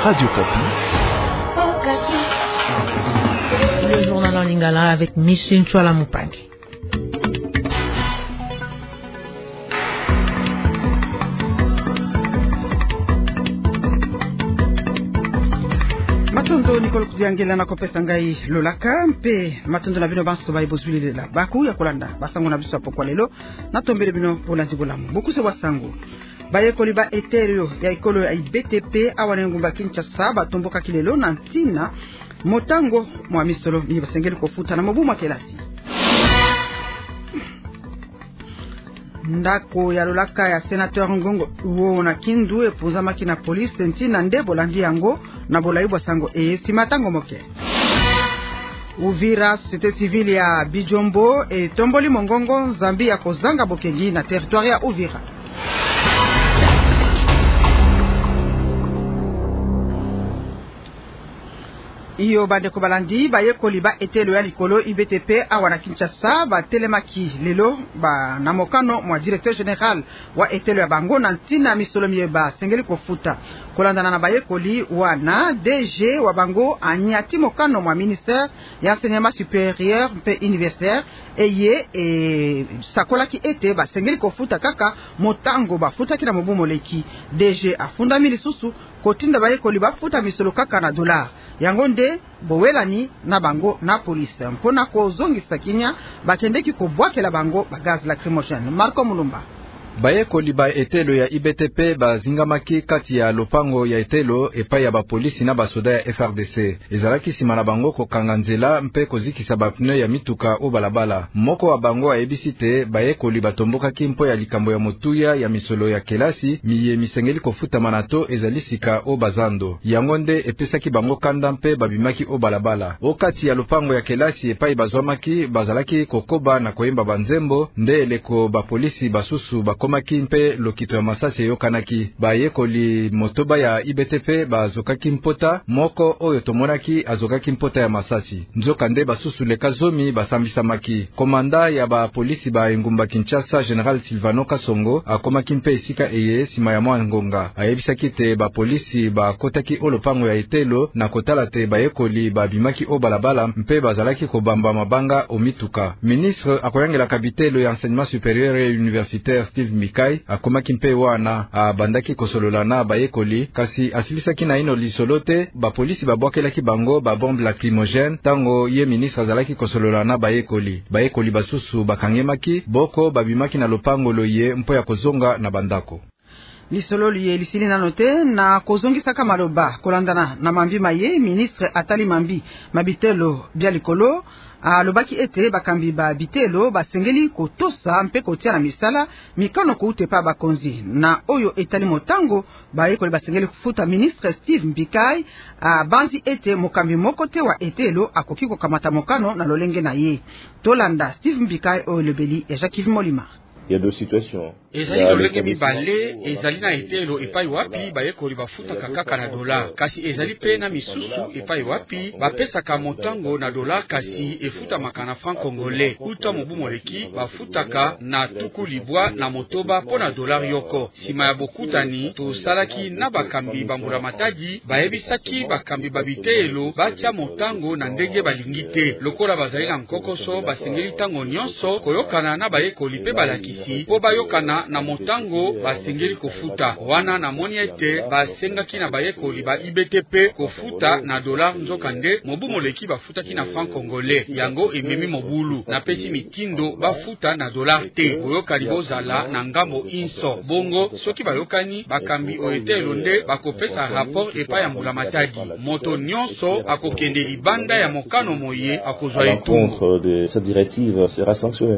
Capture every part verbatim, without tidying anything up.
Radio Kapi. Le journal en lingala avec Michel Chouala Moupangi. Matondo Nicole Kudiangela na kopesa ngai lolaka mpe matondo na bino banso ba ibozwili la baku ya kolanda basango na biso apokwa lelo na tombele bino bolandi bolamu bokuse wasango baye koliba eterio ya ikolo ya B T P awane ngumba Kinshasa batomboka kilelo na ntina motango mwa misolo ni basengeli kofuta na mobuma kelasi ndako ya lolaka ya senateur Ngongo uo na Kindu epuza makina police ntina nde bolandi yango na bolaibwa sango e simatango moke. Uvira société civile ya Bijombo e tomboli mongongo Zambia ya kozanga bokengi na territoire ya Uvira. Iyo bande ko balandi baye koliba etelo ya likolo I B T P awana Kinshasa ba telemaki lelo ba namokano mwa directeur général wa etelo ya bango na ntina misolo mieba sengeli kofuta kolandana na baye koli wana D G wa bango anyati mokano mwa ministère ya enseignement supérieur mpe universitaire eye e sakolaki ete ba sengeli kofuta kaka motango ba futa kina mobumo leki D G afunda mili susu kotinda baye koli ba futa misolo kaka na dollar yango nde bowelani na bango na police mpona kozongisa kinya bakendeki kobwakela bango ba gaz lacrymogène. Marco Mulumba baye koliba etelo ya I B T P bazingamaki kati ya lopango ya etelo epai ya bapolisi na basoda ya F R D C ezalaki sima na bango kokanga nzela mpe kozikisa bapneu ya mituka o balabala. Moko wa bango ayebisi te baye koliba tombokaki mpo ya likambo ya motuya ya misolo ya kelasi miye misengeli kofuta manato ezalisika o bazando yango nde epesaki bango kanda mpe babimaki o balabala o kati ya lopango ya kelasi epai bazwamaki bazalaki kokoba na koyemba banzembo nde eleko bapolisi basusu ba komaki mpe lokito ya masasi yokanaki baye koli motoba ya I B T P bazokaki mpota moko oyo tomonaki azokaki mpota ya masasi nzoka nde basusu leka zomi basambisamaki. Komanda ya ba polisi ba engumba Kinshasa General Silvano Kasongo akomaki mpe esika eye sima ya mwa ngonga ayebisaki te ba polisi ba kotaki olopango ya etelo na kotala te baye koli babimaki o balabala mpe bazalaki kobamba mabanga o mituka. Ministre akoyangela kabitelo ya enseignement supérieur et universitaire Steve Mikai akomaki mpe wana abandaki kosolola na bayekoli kasi asilisaki na ino lisolote ba polisi babwakelaki bango ba bombe lacrymogène tango ye ministre azalaki kosolola na bayekoli bayekoli basusu bakangemaki boko babimaki na lopango loye mpo ya kozonga na bandako lisolo liye lisili na note na kozongisa kama maloba kolandana na mambi maye ministre Atali Mambi mabitelo bia likolo alobaki ete bakambi ba bitelo basengeli kotosa mpe kotia na misala mikano koute pa bakonzi na oyo etali motango baye kole basengeli kufuta ministre Steve Mbikai banzi ete mokambi moko te wa etelo akoki kokamata mokano na lolenge na ye tolanda Steve Mbikai oyo lebeli ya Jacques Molima. Il y a deux situations. Ezali lolenge mibale ezali na etelo epai wapi bayekoli bafutaka kaka na dola kasi ezali pe na misusu epai wapi bapesaka motango na dola kasi efutamaka na franc congolais uta mobumo leki bafutaka na tuku libwa na motoba po na dolar yoko. Sima ya bokutani tosalaki na bakambi bambula matadi bayebisaki bakambi babitelo batia motango na ndenge balingi te lokola bazali na nkokoso basengeli tango nyonso koyokana na bayekoli pe balakisi po bayokana na motango basengeli kofuta wana na moni ete basengaki na bayekoli ba I B T P kofuta na dollar nzokande mobumo leki bafutaki na franc congolais yango ememi mobulu na pesi mitindo bafuta na dollar te boyokani bozala na ngambo inso bongo soki bayokani bakambi oetelo nde bakopesa rapport epai ya mbula matadi moto nyonso akokende libanda ya mokano moye akozwa etumbu de cette directive sera sanctionnée.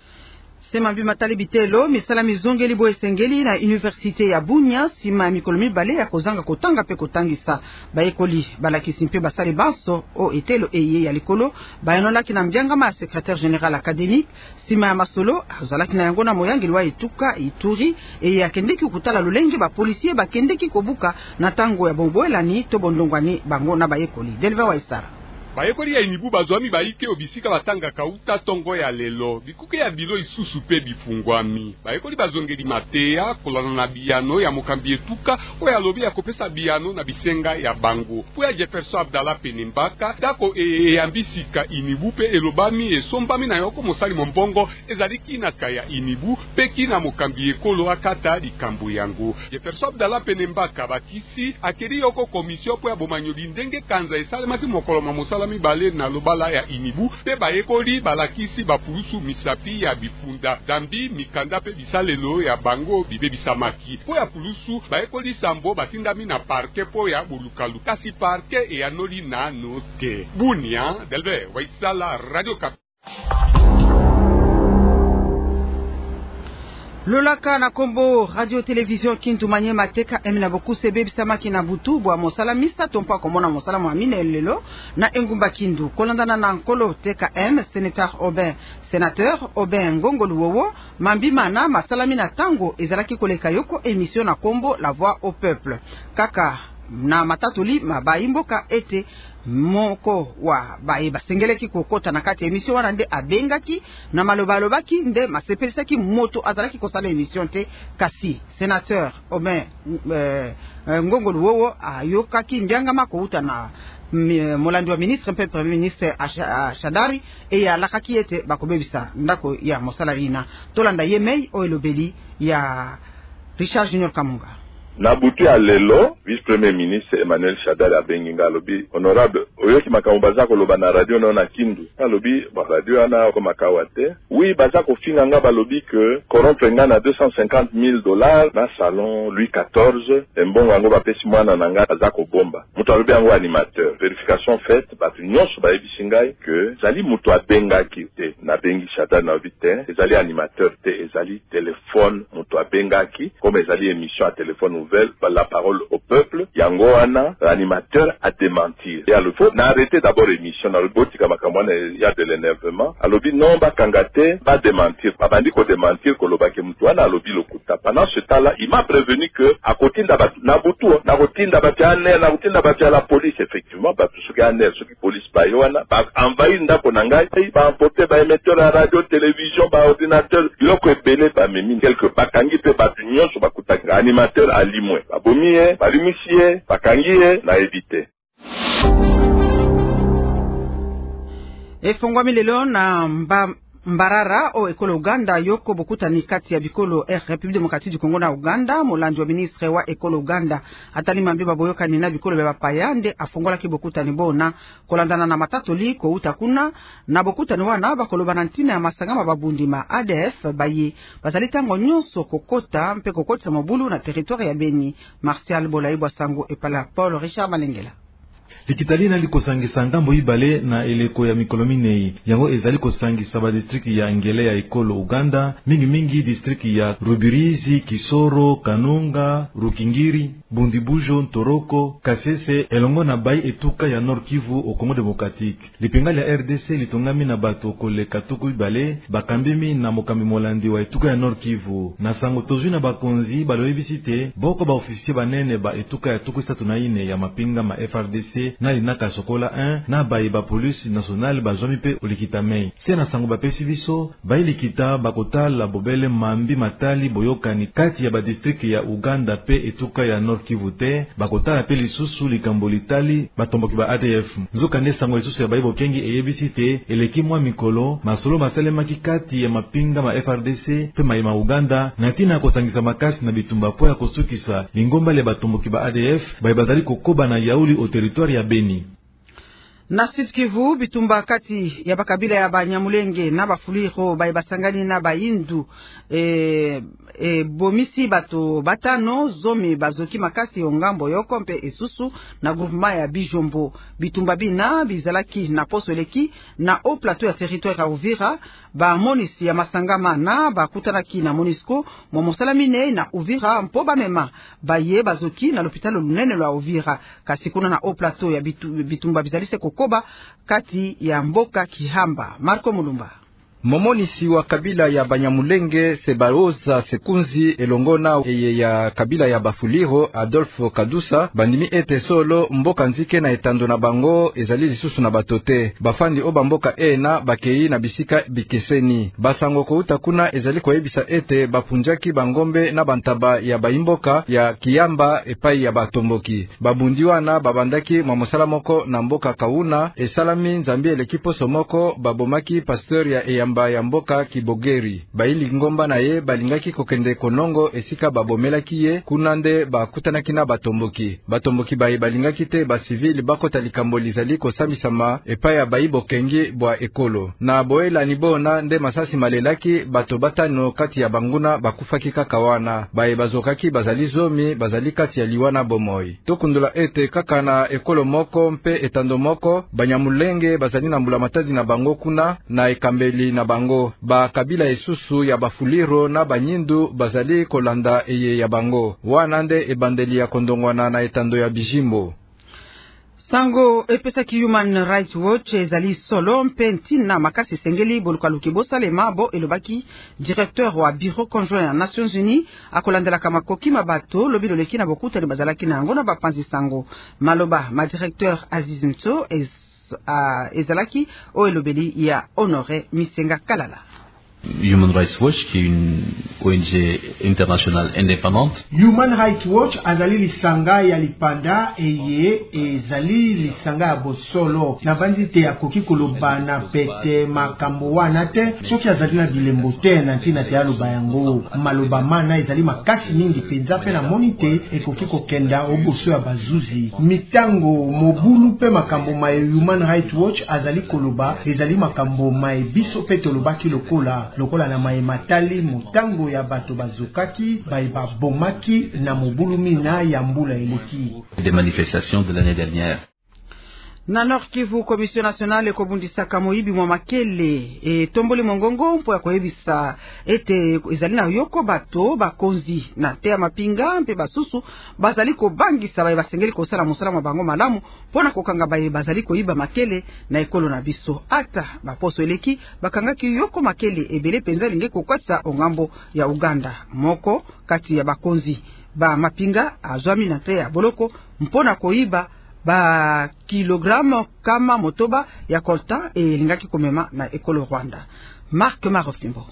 Sema bimatali bitelo misala mizongeli bo esengeli na université ya Bunia sima mikolo mibale ya kozanga kotanga pe kotangisa bayekoli balakisi mpe basali banso o etelo eye ya likolo bayanolaki na mbiangama ya secrétaire général académique sima ya masolo azalaki na yango na moyangeli wa etuka ituri eye akendeki kutala lolenge ba policier bakendeki kobuka na tango ya bomboelani to bondongwani bango na bayekoli Delva wa Isara. bayekoli ya inibu bazwami baike obisika batanga kauta tongo ya lelo bikuke ya bilo isusu pe bifungwami bayekoli bazongeli mateya kolana na biyano ya mokambi etuka oyo alobi ya kopesa biyano na bisenga ya bango po ya Jefferson Abdallah Penembaka dako eyambisika inibu pe elobami esombami na yoko mosali mombongo ezaliki naska ya inibu pe kina mokambi ekolo akata likambo yango Jefferson Abdallah Penembaka bakisi akeri yoko komisio po ya bomanyoli ndenge kanza esalemaki mokolo ma mosala mibale na lobala ya inibu pe bayekoli balakisi bapulusu misapi ya bifunda zambi mikanda pe bisalelo ya bango bibe bisamaki po ya pulusu bayekoli sambo batindami na parke po ya bulukalu kasi parke eyanoli na note Bunia Delbe Waisala Radio Cap. Lolaka na kombo radio television Kintu Manyema teka emina boku sebe bisamaki na butu bwa mosala misa tompa komona mosala mwamine lelo na engumba Kindu kolandana na nkolo teka M sénateur Aubin sénateur Aubin Ngongolu Wowo mambima na masalami na tango ezalaki koleka yoko émission na kombo La Voix au Peuple kaka na matatoli mabayimboka ete moko wa bae basengeleki kokota na kati emission wana nde abengaki na malobalobaki nde masepelisaki moto azalaki kosala emission te kasi sénateur Aubin euh, Ngongolu Wowo ayokaki ndiangama kouta na molandi wa ministre mpe premier ministre Shadari e alakaki ete bakobebisa ndako ya mosala lina tolanda yemei o elobeli ya Richard Junior Kamunga. Na butu ya lelo, vice-premier ministre Emmanuel Shadari abenginga alobi, honorable, oyoki makamu bazako loba na radio na na Kindu. Alobi, ba radio ana ko makawate. Oui, bazako finga nga balobi que corrompre nga na deux cent cinquante mille dollars na salon Louis quatorze, mbongo yango bapesi mwana na nga bazako bomba. Mutu alobi yango animateur. Vérification faite, batu nyonso ba ebisingai que zali mutu abengaki te na bengi Shadari na vite, ezali animateur te, ezali téléphone mutu abengaki, comme ezali émission à téléphone la parole au peuple, Yangoana, l'animateur a démentir. Et alors, il faut arrêter d'abord l'émission. Dans le boti, il y a de l'énervement. Alors, non, ba kangate, va démentir. Babandi ko démentir, ko loba ke mutouana, alobi lokuta. Pendant ce temps-là, il m'a prévenu que, à côté d'abatu, nabutu, na côté d'abatu aner, na côté d'abatu à la police, effectivement, bah, tout ce qui est aner, ce qui police pa yoana, bah, envahir ndako nangai, bah, emporter, bah, émetteur à radio, télévision, bah, ordinateur, loko ebele, bah, memi, quelque part, kangi pe, bah, union, so, bah, kutaka, animateur à limwe babomie balimisie bakangie na éviter efongwami lelo na mba Mbarara o ekolo Uganda yoko bokutani kati ya bikolo eh, République démocratique du Congo na Uganda molandi wa ministre wa ekolo Uganda atali mambiba boyoka nina bikolo beba payande afongola ki bokutani bona kolandana na matatoli ko utakuna na bokutani wana bakoloba na ntina ya masangama babundima A D F baye bazali tango nyonso kokota mpe kokota mobulu na territoire ya Beni. Martial Bolaibwa Sango epala Paul Richard Malengela. Likitalina likosangisa ngambo ibale na eleko ya mikolomine yango ezali kosangisa ba district ya Ngele ya ekolo Uganda mingi mingi district ya Rubirizi, Kisoro, Kanunga, Rukingiri, Bundibujo, Ntoroko, Kasese elongo na Bai etuka ya Nord Kivu au Congo démocratique. Lipingali ya R D C litongami na bato koleka tuku ibale bakambimi na mokambi molandi wa etuka ya Nord Kivu na sango tozwi na bakonzi baloyebisite boko ba officier banene ba etuka ya tuku isatu na ine ya mapinga ma F R D C na linaka sokola un na bayi ba police nationale bazwami pe olikita mei se na sango bapesi biso bayi likita bakotala bobele mambi matali boyokani kati ya ba district ya Uganda pe etuka ya Nord Kivu te bakotala pe lisusu likambo litali batomboki ba A D F nzoka ne sango lisusu ya bayi bokengi eyebisi te eleki mwa mikolo masolo masalemaki kati ya mapinga ma F R D C pe mayima Uganda na tina kosangisa makasi na bitumba po ya kosukisa lingomba le batomboki ba A D F bayi bazali kokoba na yauli au territoire ya Beni. Na Sud Kivu bitumba kati ya bakabila ya Banyamulenge na Bafuliro bayi basangani na Bayindu e, e bomisi bato batano zomi bazoki makasi ongambo yoko mpe esusu na groupement ya Bijombo bitumba bina bizalaki na posoleki na au plateau ya territoire ya Uvira ba monisi ya masangama na bakutanaki na Monisco momosalamine na Uvira mpo bamema baye bazoki na l'hôpital lunene lwa Uvira kasi kuna na au plateau ya bitu, bitumba bizalise kokoba kati ya mboka Kihamba. Marco Mulumba. Momonisi wa kabila ya Banyamulenge Sebaoza Sekunzi elongona eye ya kabila ya Bafuliro Adolfo Kadusa bandimi ete solo mboka nzike na etando na bango ezali lisusu na batote bafandi o bamboka ena bakei na bisika bikeseni basango kouta kuna ezali koyebisa ete bapunjaki bangombe na bantaba ya baimboka ya Kiyamba epai ya batomboki babundi wana babandaki mwa mosala moko na mboka Kauna esalami nzambi elekipo somoko babomaki pasteur ya eyamba ya mboka Kibogeri baili ngomba na ye balingaki kokende konongo esika babomelaki ye kuna nde bakutanaki na batomboki batomboki baye balingaki te basivili bakota likambo lizali kosambisama epai ya baibo kengi bwa ekolo na boela nibona nde masasi malelaki bato batano kati ya banguna bakufaki kaka wana baye bazokaki bazali zomi bazali kati ya liwana bomoi tokundula ete kaka na ekolo moko mpe etando moko Banyamulenge bazali na mbula matadi na bango kuna na ekambeli na bango ba kabila esusu ya Bafuliro na Banyindu bazali kolanda eye ya bango wana nde ebandeli ya kondongwana na etando ya Bijimbo. Sango epesaki Human Rights Watch ezali solo mpe ntina makasi sengeli bolukaluki bosalema bo elobaki directeur wa bureau conjoint ya Nations Unies akolandelaka makoki mabato lobi loleki na bokutani bazalaki na yango na bapanzi sango maloba ma directeur Aziz Nso ez, uh, ezalaki o elobeli ya Honoré Misenga Kalala. Human Rights Watch, qui est une O N G internationale indépendante. Human Rights Watch azali lisanga ya lipanda eye ezali lisanga ya bosolo na bandi te akoki koloba na pete makambo wana te soki azali na bilembo te na ntina te aloba yango maloba mana ezali makasi mingi penza pe na moni te ekoki kokenda oboso ya bazuzi mitango mobulu pe makambo ma Human Rights Watch azali koloba ezali makambo ma biso pe tolobaki lokola lokola na maematali mutango ya bato bazokaki baiba bomaki na mobulumina ya mbula eleki des manifestations de l'année dernière. Na Nord Kivu, Commission nationale ekobundisaka moyibi mwa makele e tomboli mongongo mpo ya koyebisa ete ezali na yoko bato bakonzi na te ya mapinga mpe basusu bazali kobangisa baye basengeli kosala mosala mwa bango malamu mpona kokanga baye bazali koyiba makele na ekolo na biso ata baposo eleki bakangaki yoko makele ebele penza linge kokwatisa ongambo ya Uganda moko kati ya bakonzi ba mapinga azwami na te ya boloko mpona koyiba ba kilogramme kama motoba ya coltan e lingaki komema na ekolo Rwanda. Marc Marofimbo.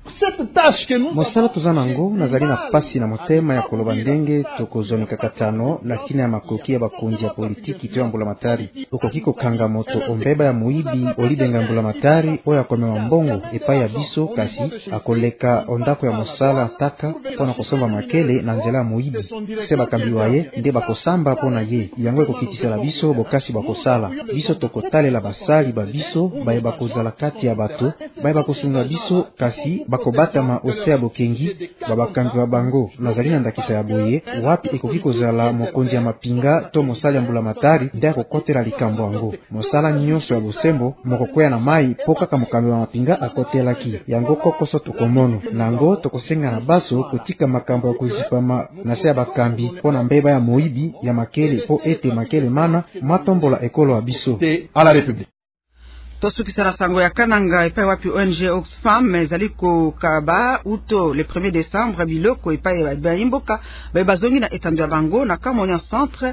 Mosala tozanango nazali na pasi na motema ya koloba ndenge tokozonika katano lakini ya makoki ya bakonzi ya politiki to ya mbulamatari okoki kokanga moto ombeba ya muibi olibenga mbulamatari oyo akomewa mbongo epai ya biso kasi akoleka ondako ya mosala taka pona kosomba makele na nzela ya muibi se bakambiwa ye nde bakosamba pona ye yango ekokitisela biso bokasi bakosala biso tokotalela basali ba biso baye bakozala kati ya bato baye bakosunga biso kasi bakobatama osea bokengi babakambi wa bango nazali na ndakisa ya boye wapi ekoki kozala mokonzi ya mapinga to mosala ya mbulamatari nde akokotela likambo yango mosala nyonso ya bosembo mokokwea na mai po kaka mokambi wa mapinga akotelaki yango kokoso tokomono nango tokosenga na baso kotika makambo ya kozipama na se ya bakambi mpo na mbeba ya moyibi ya makele po ete makele mana matombola ekolo ya biso a la République. Tosukisa na sango ya kananga epai wapi O N G Oxfam ezali kokaba uto le premier décembre biloko epai baimboka bazongi na etando ya bango na Kamonia centre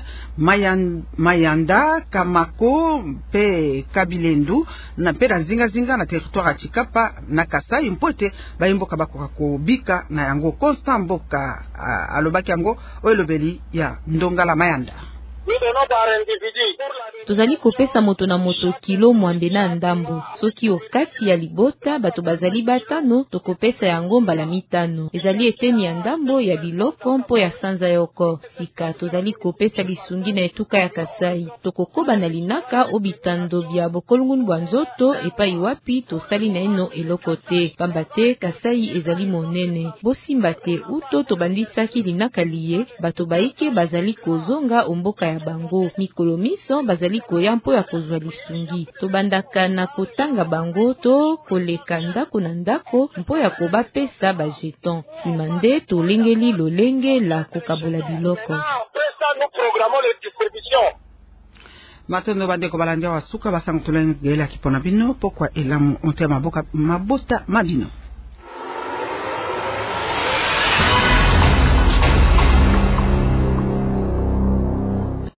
Mayanda Kamako pe Kabilendu na pe na zinga zinga na territoire ya Chikapa na Kasai mpote baimboka bakoka kobika na yango Constant Mboka alobaki yango oyelobeli ya Ndongala Mayanda. Tozali kopesa moto na moto kilo mwambe na ndambo. Soki okati ya libota bato bazali batano tokopesa yango mbala mitano. Ezali eteni ya ndambo ya biloko mpo ya sanza yoko. Sika tozali kopesa lisungi na etuka ya Kasai. Tokokoba na linaka obitando bya bokolungunu bwa nzoto epai wapi tosali na eno eloko te. Pamba te Kasai ezali monene. Bosimba te uto tobandisaki linaka liye bato baike bazali kozonga omboka ya bango. Mikolo miso bazali koya mpo ya kozwa lisungi. Tobandaka na kotanga bango to koleka ndako na ndako mpo ya koba pesa ba jeton. Simande tolengeli lolenge la kokabola biloko. Matondo bandeko balandia wasuka basango tulengela kipona bino pokwa elamu onte maboka mabota mabino.